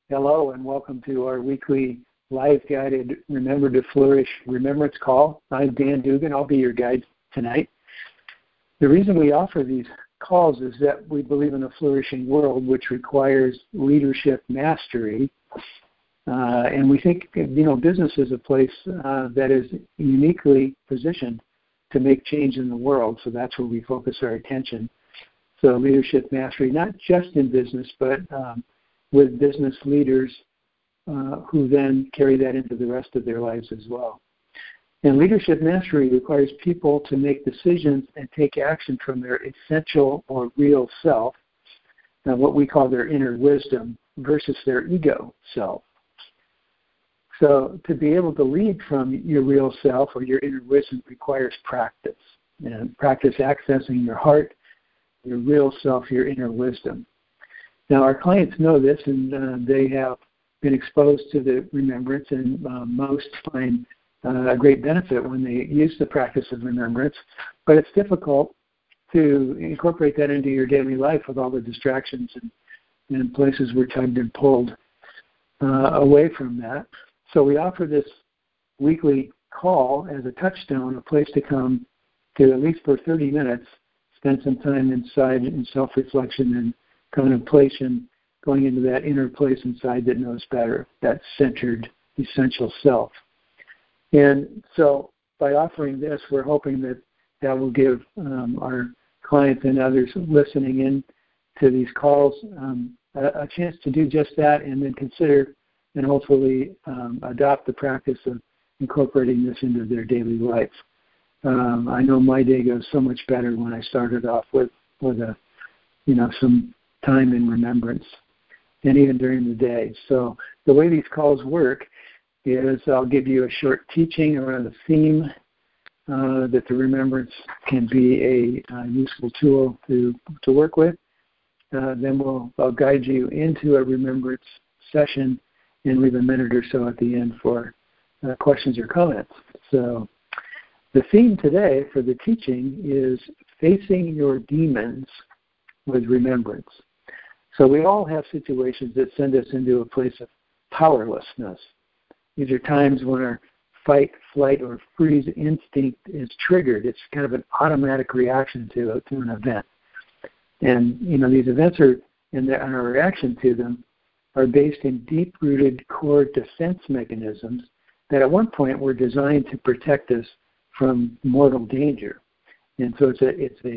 Hello and welcome to our weekly live guided Remember to Flourish Remembrance Call. I'm Dan Dugan. I'll be your guide tonight. The reason we offer these calls is that we believe in a flourishing world which requires leadership mastery. And we think, business is a place that is uniquely positioned to make change in the world. So that's where we focus our attention. So leadership mastery, not just in business, but with business leaders who then carry that into the rest of their lives as well. And leadership mastery requires people to make decisions and take action from their essential or real self, what we call their inner wisdom, versus their ego self. So to be able to lead from your real self or your inner wisdom requires practice. And practice accessing your heart, your real self, your inner wisdom. Now, our clients know this, and they have been exposed to the remembrance, and most find a great benefit when they use the practice of remembrance. But it's difficult to incorporate that into your daily life with all the distractions and places we're tugged and pulled away from that. So we offer this weekly call as a touchstone, a place to come to at least for 30 minutes, spend some time inside in self-reflection and contemplation, going into that inner place inside that knows better, that centered, essential self. And so by offering this, we're hoping that will give our clients and others listening in to these calls a chance to do just that and then consider and hopefully adopt the practice of incorporating this into their daily life. I know my day goes so much better when I started off with some time in remembrance, and even during the day. So the way these calls work is I'll give you a short teaching around a theme that the remembrance can be a useful tool to work with. Then I'll guide you into a remembrance session and leave a minute or so at the end for questions or comments. So the theme today for the teaching is facing your demons with remembrance. So we all have situations that send us into a place of powerlessness. These are times when our fight, flight, or freeze instinct is triggered. It's kind of an automatic reaction to an event. And, these events and our reaction to them are based in deep-rooted core defense mechanisms that at one point were designed to protect us from mortal danger. And so it's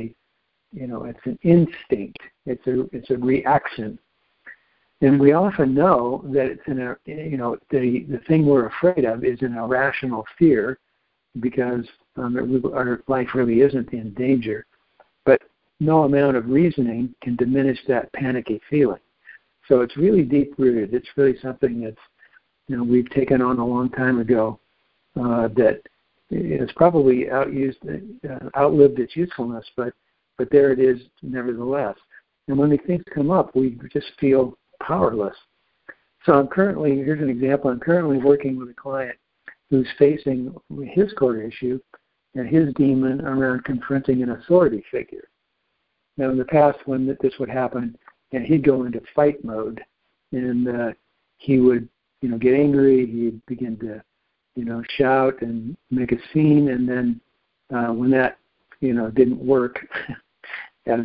an instinct. It's a reaction, and we often know that it's the thing we're afraid of is an irrational fear because our life really isn't in danger. But no amount of reasoning can diminish that panicky feeling. So it's really deep rooted. It's really something that's we've taken on a long time ago that it's probably outlived its usefulness, but there it is nevertheless. And when these things come up, we just feel powerless. So here's an example. I'm currently working with a client who's facing his core issue and his demon around confronting an authority figure. Now, in the past, when this would happen, and he'd go into fight mode, and he would, get angry. He'd begin to, shout and make a scene, and then when that, didn't work as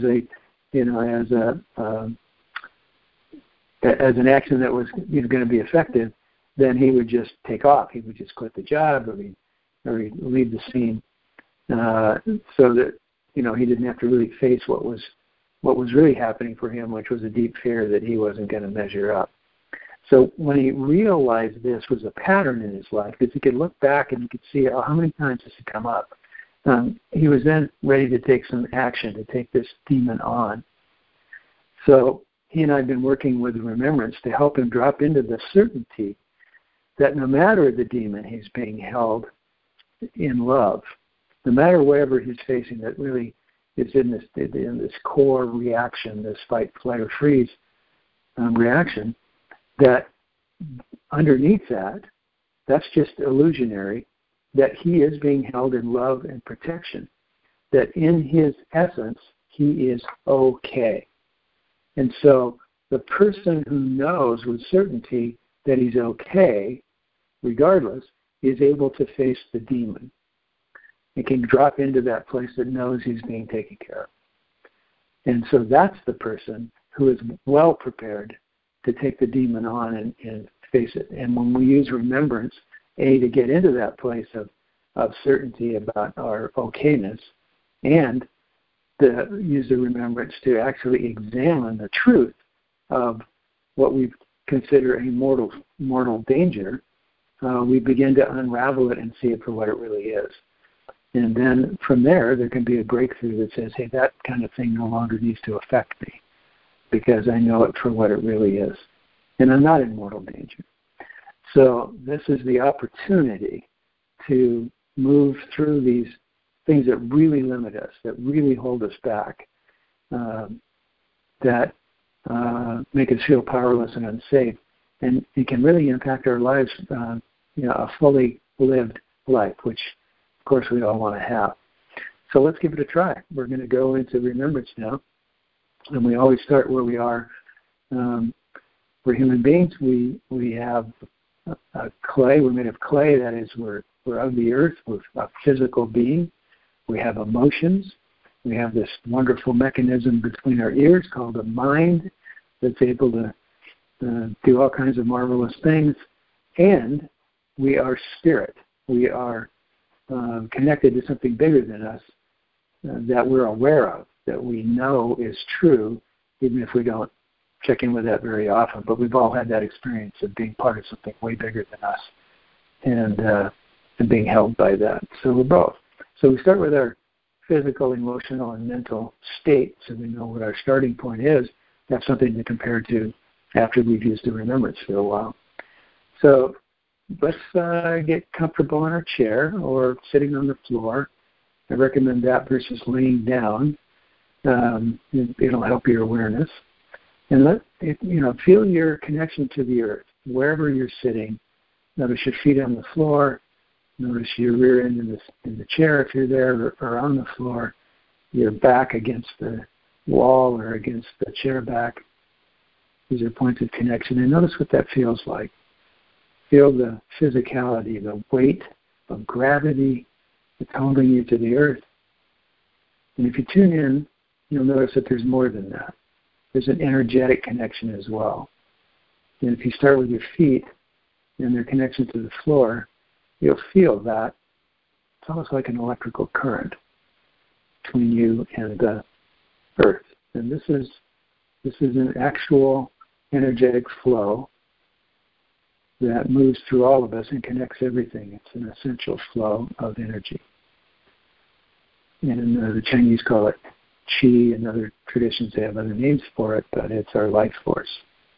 an action that was going to be effective, then he would just take off. He would just quit the job, or he'd leave the scene, so that he didn't have to really face what was really happening for him, which was a deep fear that he wasn't going to measure up. So when he realized this was a pattern in his life, because he could look back and he could see how many times this had come up, he was then ready to take some action to take this demon on. So he and I have been working with remembrance to help him drop into the certainty that no matter the demon he's being held in love, no matter whatever he's facing that really is in this core reaction, this fight, flight, or freeze reaction, that underneath that's just illusionary, that he is being held in love and protection, that in his essence, he is okay. And so the person who knows with certainty that he's okay, regardless, is able to face the demon. It can drop into that place that knows he's being taken care of. And so that's the person who is well prepared to take the demon on and face it. And when we use remembrance, to get into that place of certainty about our okayness, and to use the remembrance to actually examine the truth of what we consider a mortal danger, we begin to unravel it and see it for what it really is. And then from there can be a breakthrough that says, hey, that kind of thing no longer needs to affect me because I know it for what it really is. And I'm not in mortal danger. So this is the opportunity to move through these things that really limit us, that really hold us back, that make us feel powerless and unsafe. And it can really impact our lives, a fully lived life, which, of course, we all want to have. So let's give it a try. We're going to go into remembrance now. And we always start where we are. We're human beings. We have clay. We're made of clay. That is, we're of the earth. We're a physical being. We have emotions. We have this wonderful mechanism between our ears called the mind that's able to do all kinds of marvelous things. And we are spirit. We are connected to something bigger than us that we're aware of, that we know is true, even if we don't check in with that very often. But we've all had that experience of being part of something way bigger than us and being held by that. So we're both. So we start with our physical, emotional, and mental state, so we know what our starting point is. That's something to compare to after we've used the remembrance for a while. So let's get comfortable in our chair or sitting on the floor. I recommend that versus laying down. It'll help your awareness. And feel your connection to the earth, wherever you're sitting. Notice your feet on the floor. Notice your rear end in the chair if you're there, or on the floor. Your back against the wall or against the chair back. These are points of connection. And notice what that feels like. Feel the physicality, the weight of gravity that's holding you to the earth. And if you tune in, you'll notice that there's more than that. There's an energetic connection as well. And if you start with your feet and their connection to the floor, you'll feel that it's almost like an electrical current between you and the earth. And this is an actual energetic flow that moves through all of us and connects everything. It's an essential flow of energy. And the Chinese call it qi, and other traditions they have other names for it, but it's our life force.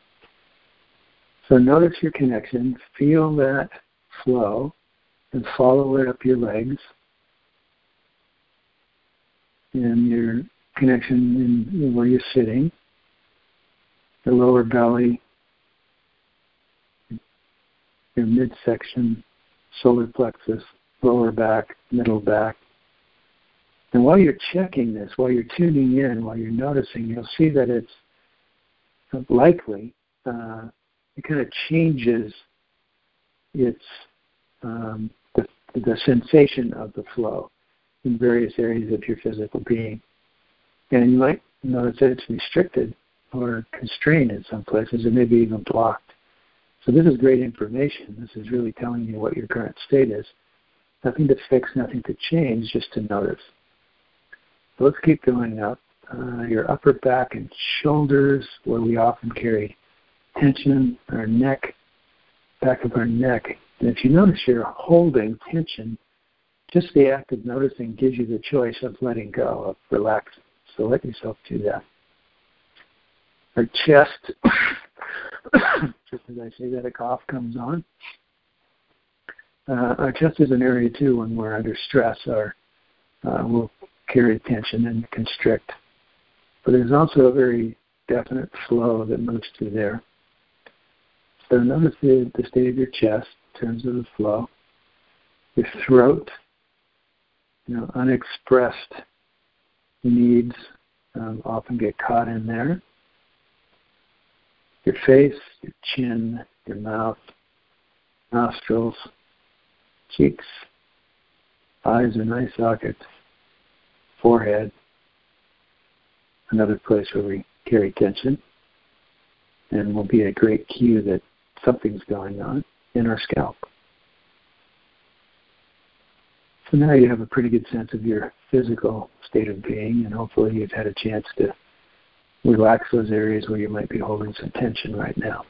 So notice your connection, feel that flow, and follow it up your legs, and your connection in where you're sitting, the lower belly, your midsection, solar plexus, lower back, middle back. And while you're checking this, while you're tuning in, while you're noticing, you'll see that it's likely, it kind of changes its the sensation of the flow in various areas of your physical being. And you might notice that it's restricted or constrained in some places, or maybe even blocked. So this is great information. This is really telling you what your current state is. Nothing to fix, nothing to change, just to notice. So let's keep going up. Your upper back and shoulders, where we often carry tension, our neck, back of our neck. And if you notice you're holding tension, just the act of noticing gives you the choice of letting go, of relaxing. So let yourself do that. Our chest, just as I say that, a cough comes on. Our chest is an area, too, when we're under stress, we'll carry tension and constrict. But there's also a very definite flow that moves through there. So notice the state of your chest in terms of the flow. Your throat, unexpressed needs often get caught in there. your face, your chin, your mouth, nostrils, cheeks, eyes and eye sockets, forehead, another place where we carry tension, and will be a great cue that something's going on in our scalp. So now you have a pretty good sense of your physical state of being, and hopefully you've had a chance to relax those areas where you might be holding some tension right now.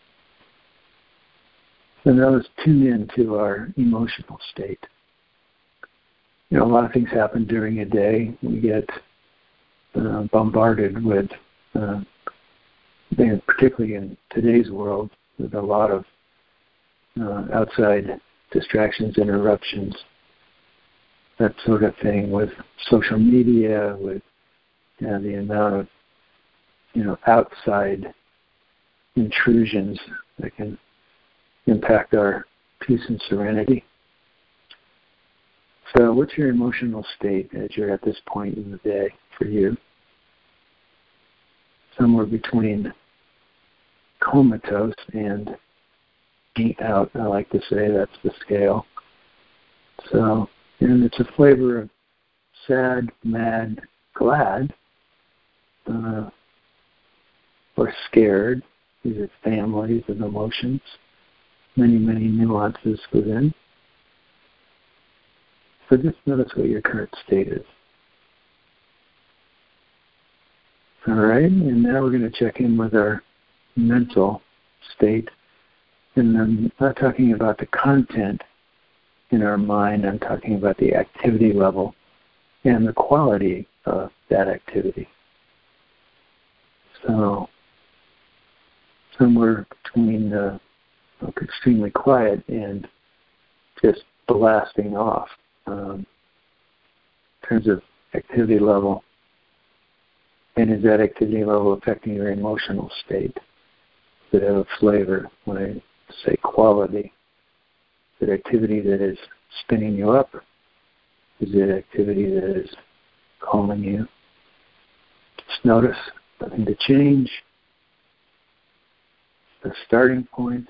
So now let's tune into our emotional state. A lot of things happen during a day. We get bombarded with, particularly in today's world, with a lot of outside distractions, interruptions, that sort of thing, with social media, with the amount of outside intrusions that can impact our peace and serenity. So what's your emotional state as you're at this point in the day for you? Somewhere between comatose and beat out, I like to say. That's the scale. So, and it's a flavor of sad, mad, glad, or scared. These are families of emotions, many, many nuances within. So just notice what your current state is. All right, and now we're going to check in with our mental state. And I'm not talking about the content in our mind. I'm talking about the activity level and the quality of that activity. So somewhere between extremely quiet and just blasting off in terms of activity level. And is that activity level affecting your emotional state? Does it have a flavor? When I say quality, is it activity that is spinning you up? Is it activity that is calming you? Just notice, nothing to change. The starting point.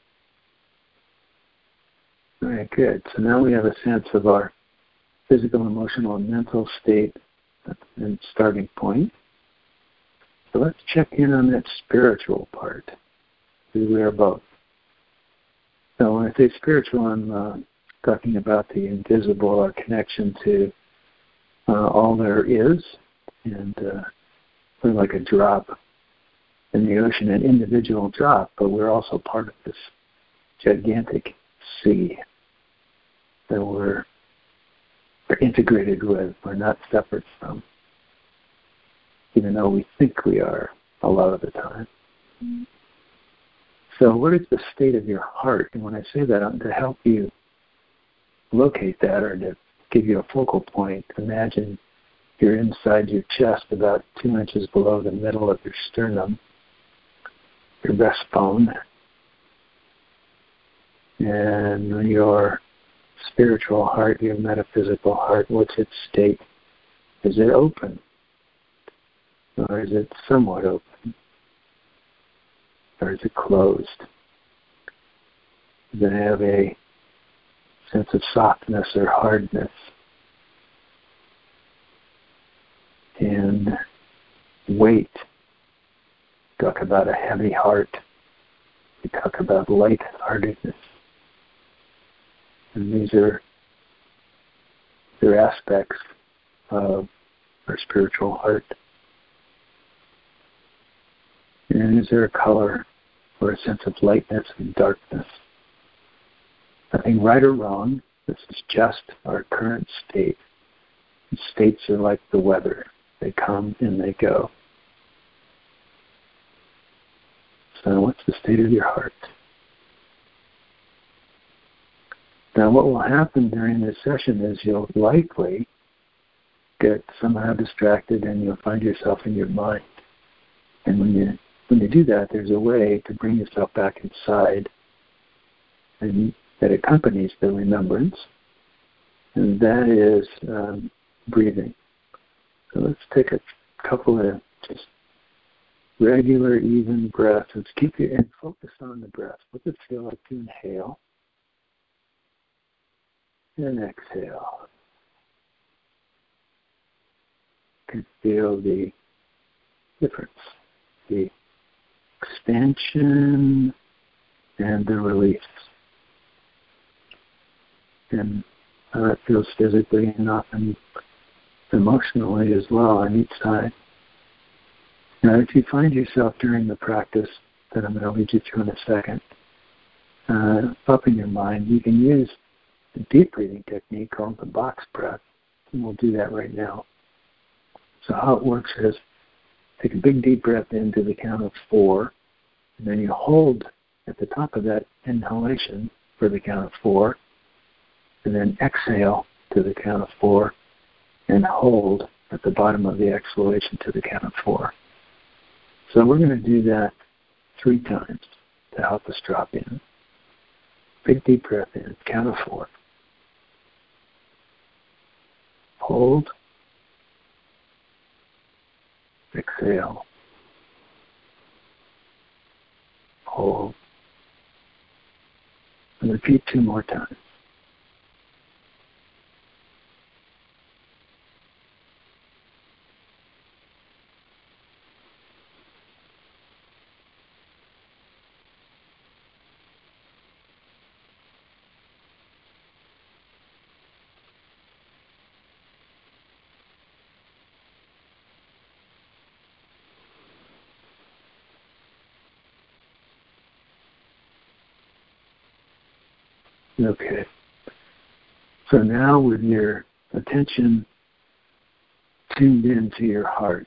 All right, good. So now we have a sense of our physical, emotional, and mental state and starting point. So let's check in on that spiritual part, because we are both. So when I say spiritual, I'm talking about the invisible, our connection to all there is, and we're like a drop in the ocean, an individual drop, but we're also part of this gigantic sea that we're integrated with. We're not separate from, even though we think we are a lot of the time. Mm-hmm. So what is the state of your heart? And when I say that, to help you locate that or to give you a focal point, imagine you're inside your chest about 2 inches below the middle of your sternum, your breastbone. And when your spiritual heart, your metaphysical heart, what's its state? Is it open? Or is it somewhat open? Or is it closed? Does it have a sense of softness or hardness? And weight. Talk about a heavy heart. We talk about light-heartedness. And these are aspects of our spiritual heart. And is there a color or a sense of lightness and darkness? Nothing right or wrong. This is just our current state. And states are like the weather. They come and they go. So what's the state of your heart? Now what will happen during this session is you'll likely get somehow distracted and you'll find yourself in your mind. And when you do that, there's a way to bring yourself back inside, and that accompanies the remembrance, and that is breathing. So let's take a couple of just regular, even breath. Let's keep it and focus on the breath. What does it feel like to inhale and exhale? You can feel the difference, the expansion and the release. And how that feels physically and often emotionally as well on each side. Now, if you find yourself during the practice that I'm going to lead you through in a second, up in your mind, you can use the deep breathing technique called the box breath, and we'll do that right now. So how it works is take a big deep breath in to the count of 4, and then you hold at the top of that inhalation for the count of 4, and then exhale to the count of 4, and hold at the bottom of the exhalation to the count of 4. So we're going to do that 3 times to help us drop in. Big deep breath in, count of 4. Hold. Exhale. Hold. And repeat 2 more times. Okay. So now with your attention tuned into your heart,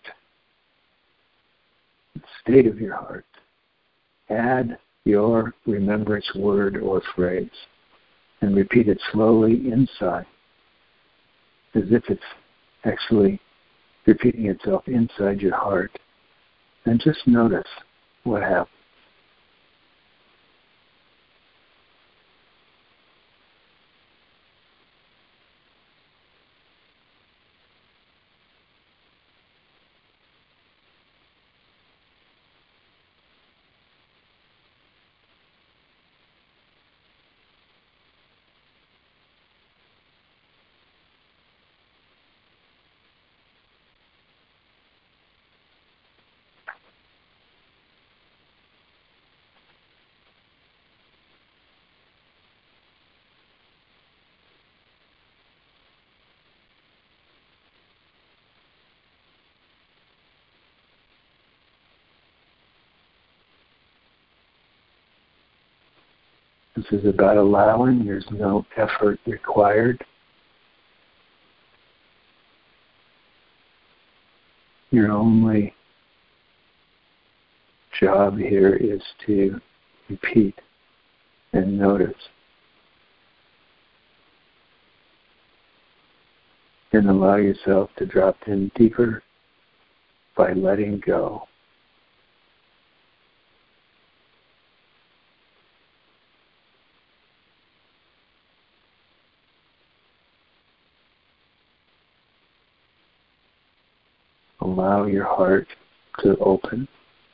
the state of your heart, add your remembrance word or phrase and repeat it slowly inside, as if it's actually repeating itself inside your heart. And just notice what happens. This is about allowing. There's no effort required. Your only job here is to repeat and notice. And allow yourself to drop in deeper by letting go. Allow your heart to open.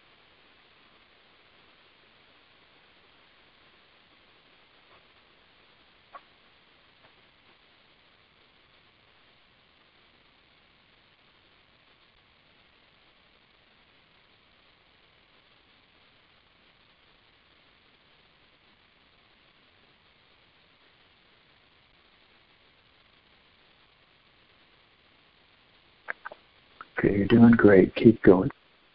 Okay, you're doing great. Keep going.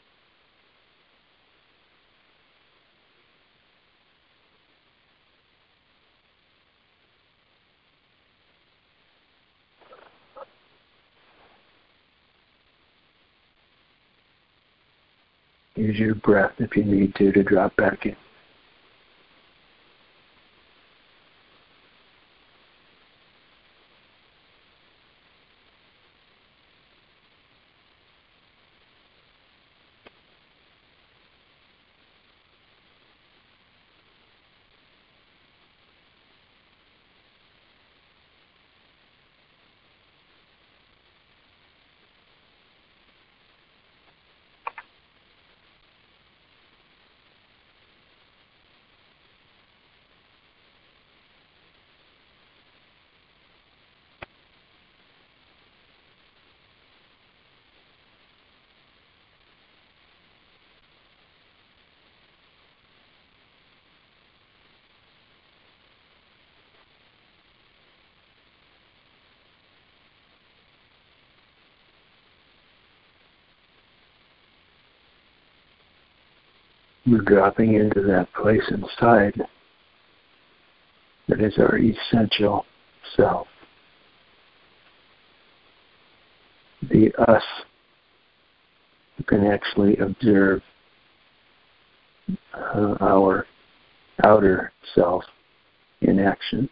Use your breath if you need to drop back in. We're dropping into that place inside that is our essential self. The us who can actually observe our outer self in action.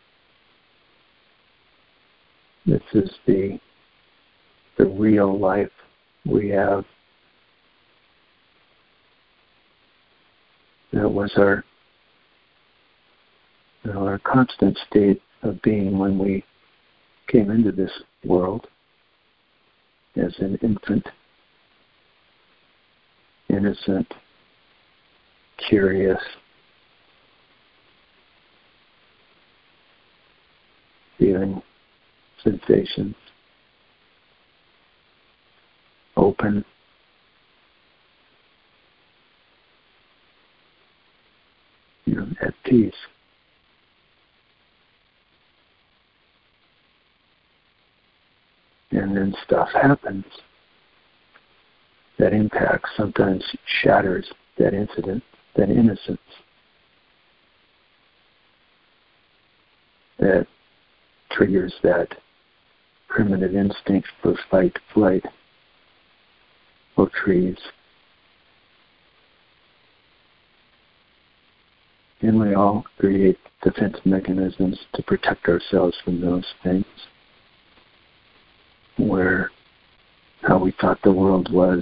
This is the real life we have. That was our constant state of being when we came into this world as an infant, innocent, curious, feeling sensations, open, at peace. And then stuff happens that impacts, sometimes shatters that incident, that innocence, that triggers that primitive instinct for fight, flight, or freeze. And we all create defense mechanisms to protect ourselves from those things, where how we thought the world was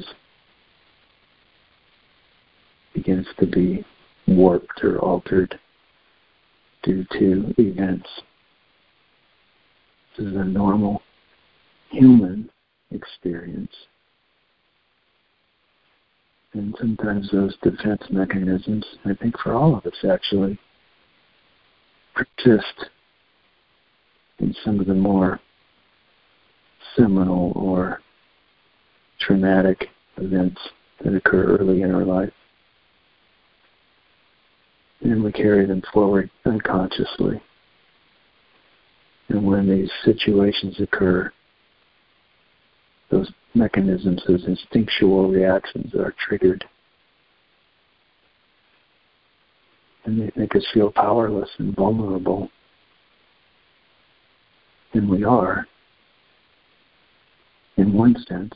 begins to be warped or altered due to events. This is a normal human experience. And sometimes those defense mechanisms, I think for all of us actually, persist in some of the more seminal or traumatic events that occur early in our life. And we carry them forward unconsciously. And when these situations occur, those mechanisms, those instinctual reactions are triggered. And they make us feel powerless and vulnerable. And we are, in one sense.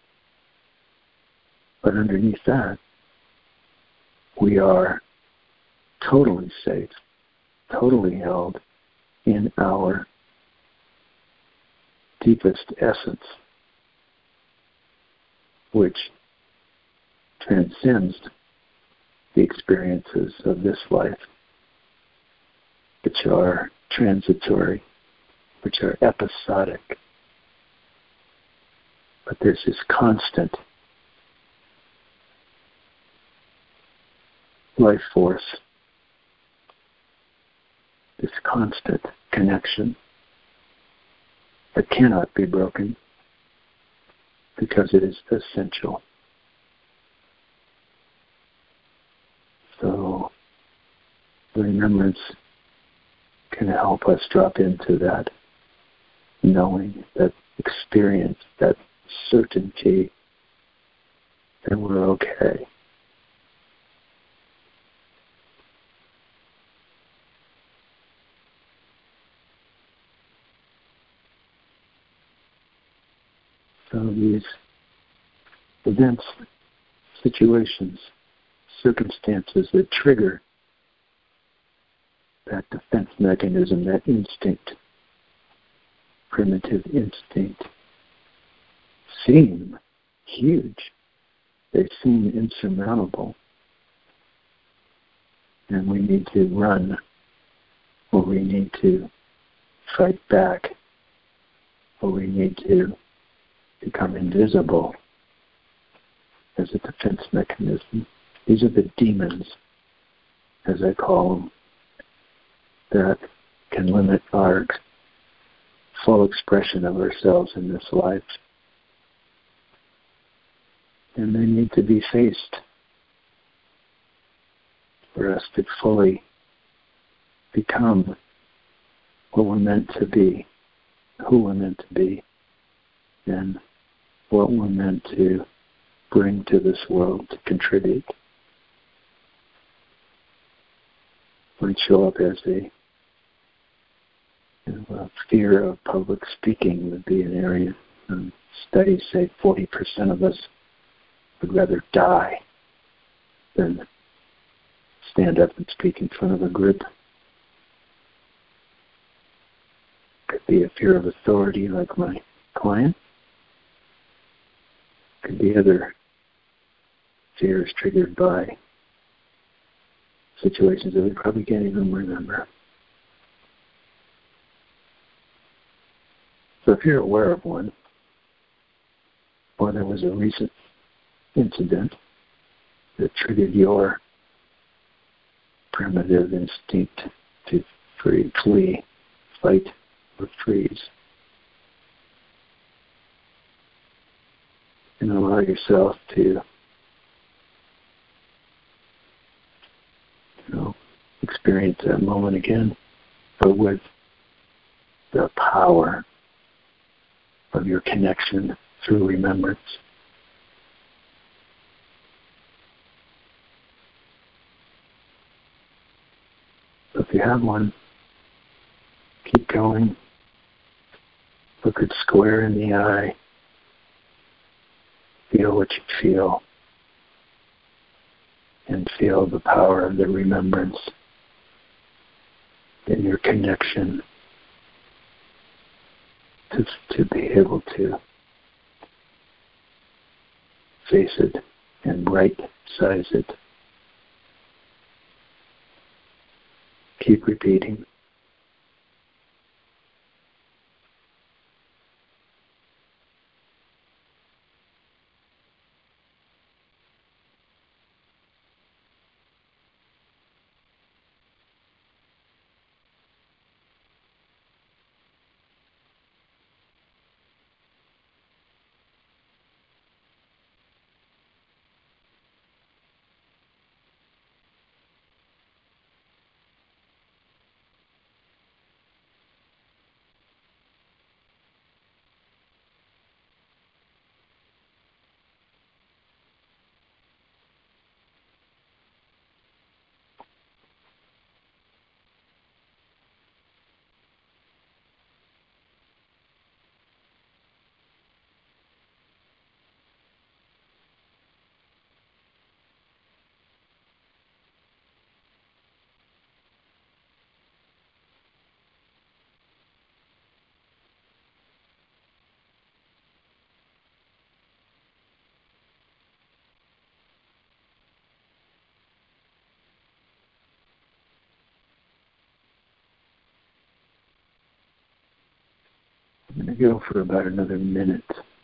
But underneath that, we are totally safe, totally held in our deepest essence, which transcends the experiences of this life, which are transitory, which are episodic. But there's this constant life force, this constant connection that cannot be broken because it is essential. So remembrance can help us drop into that knowing, that experience, that certainty that we're okay. So these events, situations, circumstances that trigger that defense mechanism, that instinct, primitive instinct, seem huge. They seem insurmountable. And we need to run, or we need to fight back, or we need to become invisible as a defense mechanism. These are the demons, as I call them, that can limit our full expression of ourselves in this life. And they need to be faced for us to fully become what we're meant to be, who we're meant to be, and what we're meant to bring to this world to contribute. might show up as a fear of public speaking would be an area. Studies say 40% of us would rather die than stand up and speak in front of a group. Could be a fear of authority like my client. Could be other fears triggered by situations that we probably can't even remember. So if you're aware of one, or there was a recent incident that triggered your primitive instinct to flee, fight, or freeze, and allow yourself to experience that moment again, but with the power of your connection through remembrance. So if you have one, keep going. Look it square in the eye. Feel what you feel. And feel the power of the remembrance in your connection to be able to face it and right-size it. Keep repeating. I'm going to go for about another minute.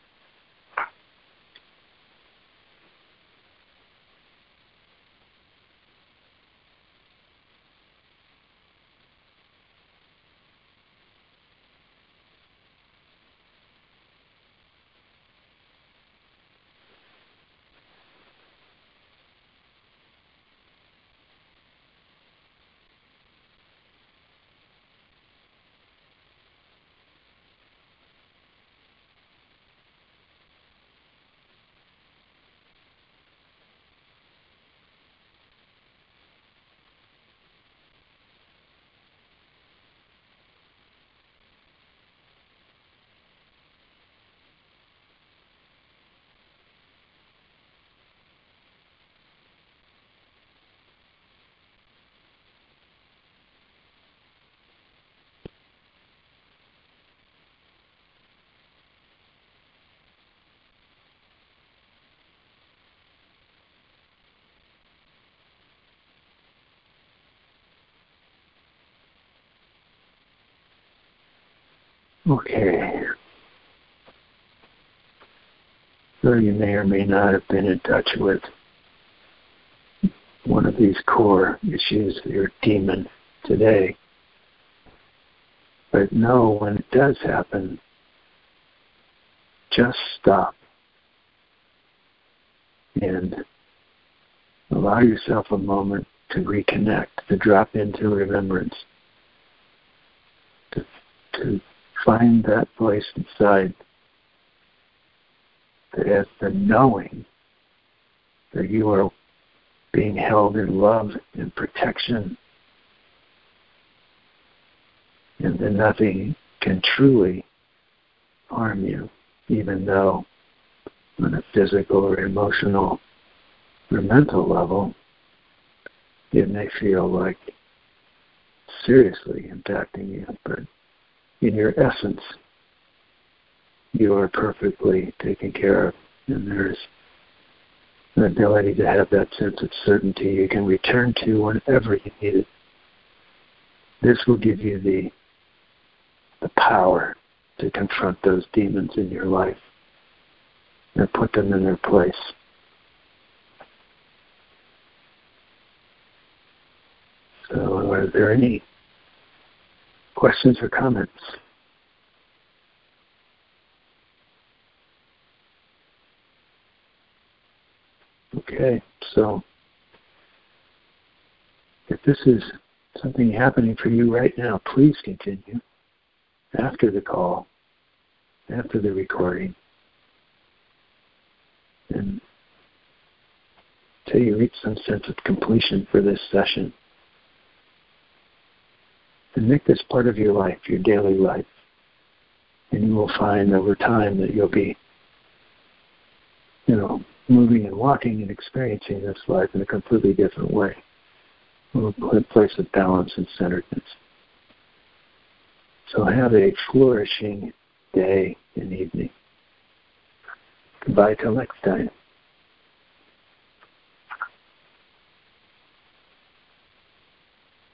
Okay. So you may or may not have been in touch with one of these core issues of your demon today. But know when it does happen, just stop and allow yourself a moment to reconnect, to drop into remembrance, to find that voice inside that has the knowing that you are being held in love and protection and then nothing can truly harm you, even though on a physical or emotional or mental level, it may feel like seriously impacting you, but in your essence, you are perfectly taken care of, and there's an ability to have that sense of certainty you can return to whenever you need it. This will give you the power to confront those demons in your life and put them in their place. So are there any questions or comments? Okay, so if this is something happening for you right now, please continue after the call, after the recording, and until you reach some sense of completion for this session. And make this part of your life, your daily life. And you will find over time that you'll be, moving and walking and experiencing this life in a completely different way. A place of balance and centeredness. So have a flourishing day and evening. Goodbye till next time.